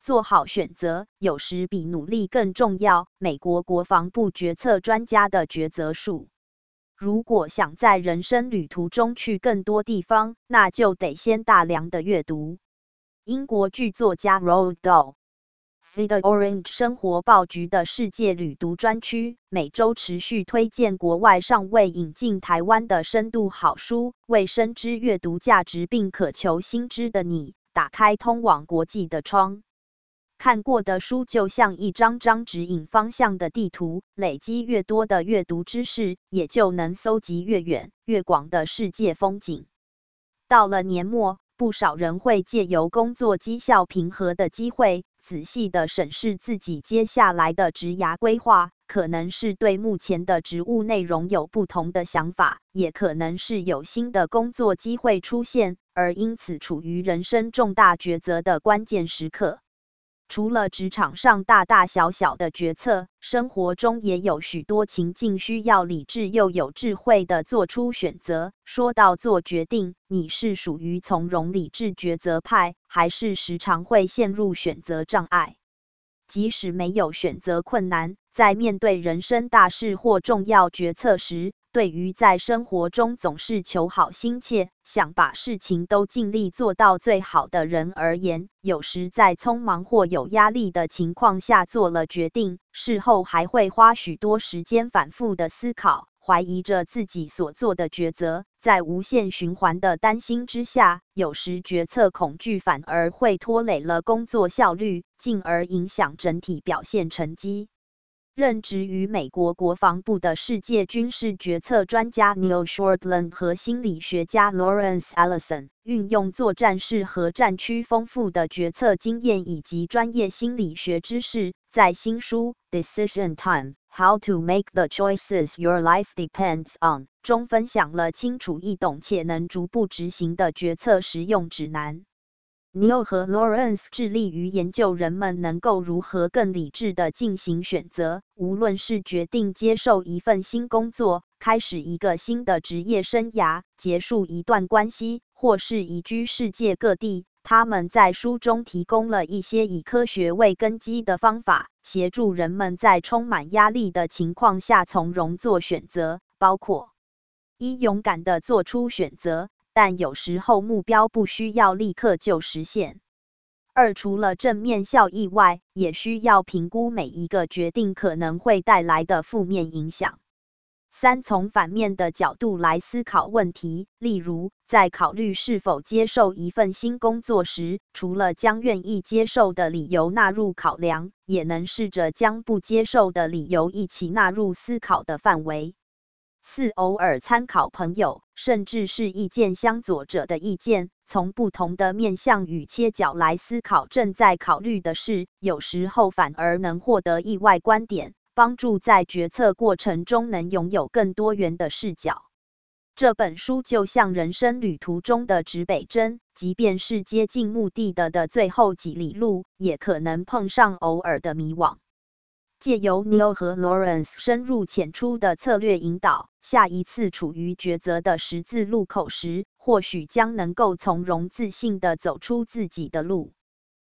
做好选择，有时比努力更重要。美国国防部决策专家的抉择术。如果想在人生旅途中去更多地方，那就得先大量的阅读。英国剧作家 Roald Dahl。Feed Orange 生活报局的世界旅读专区，每周持续推荐国外尚未引进台湾的深度好书，为深知阅读价值并渴求新知的你，打开通往国际的窗。看过的书就像一张张指引方向的地图，累积越多的阅读知识，也就能搜集越远、越广的世界风景。到了年末，不少人会借由工作绩效评核的机会，仔细地审视自己接下来的职涯规划，可能是对目前的职务内容有不同的想法，也可能是有新的工作机会出现，而因此处于人生重大抉择的关键时刻。除了职场上大大小小的决策，生活中也有许多情境需要理智又有智慧地做出选择。说到做决定，你是属于从容理智抉择派，还是时常会陷入选择障碍？即使没有选择困难，在面对人生大事或重要决策时，对于在生活中总是求好心切，想把事情都尽力做到最好的人而言，有时在匆忙或有压力的情况下做了决定，事后还会花许多时间反复的思考，怀疑着自己所做的抉择，在无限循环的担心之下，有时决策恐惧反而会拖累了工作效率，进而影响整体表现成绩。任职于美国国防部的世界军事决策专家 Neil Shortland 和心理学家 Lawrence Ellison， 运用作战室和战区丰富的决策经验以及专业心理学知识，在新书 Decision Time: How to Make the Choices Your Life Depends On 中分享了清楚易懂且能逐步执行的决策实用指南。Neil 和 Lawrence 致力于研究人们能够如何更理智地进行选择，无论是决定接受一份新工作、开始一个新的职业生涯、结束一段关系，或是移居世界各地。他们在书中提供了一些以科学为根基的方法，协助人们在充满压力的情况下从容做选择，包括一、勇敢地做出选择，但有时候目标不需要立刻就实现。二、除了正面效益外，也需要评估每一个决定可能会带来的负面影响。三、从反面的角度来思考问题，例如，在考虑是否接受一份新工作时，除了将愿意接受的理由纳入考量，也能试着将不接受的理由一起纳入思考的范围。四、偶尔参考朋友，甚至是意见相左者的意见，从不同的面向与切角来思考正在考虑的事，有时候反而能获得意外观点，帮助在决策过程中能拥有更多元的视角。这本书就像人生旅途中的指北针，即便是接近目的的最后几里路，也可能碰上偶尔的迷惘。借由 Neil 和 Lawrence 深入浅出的策略引导，下一次处于抉择的十字路口时，或许将能够从容自信地走出自己的路。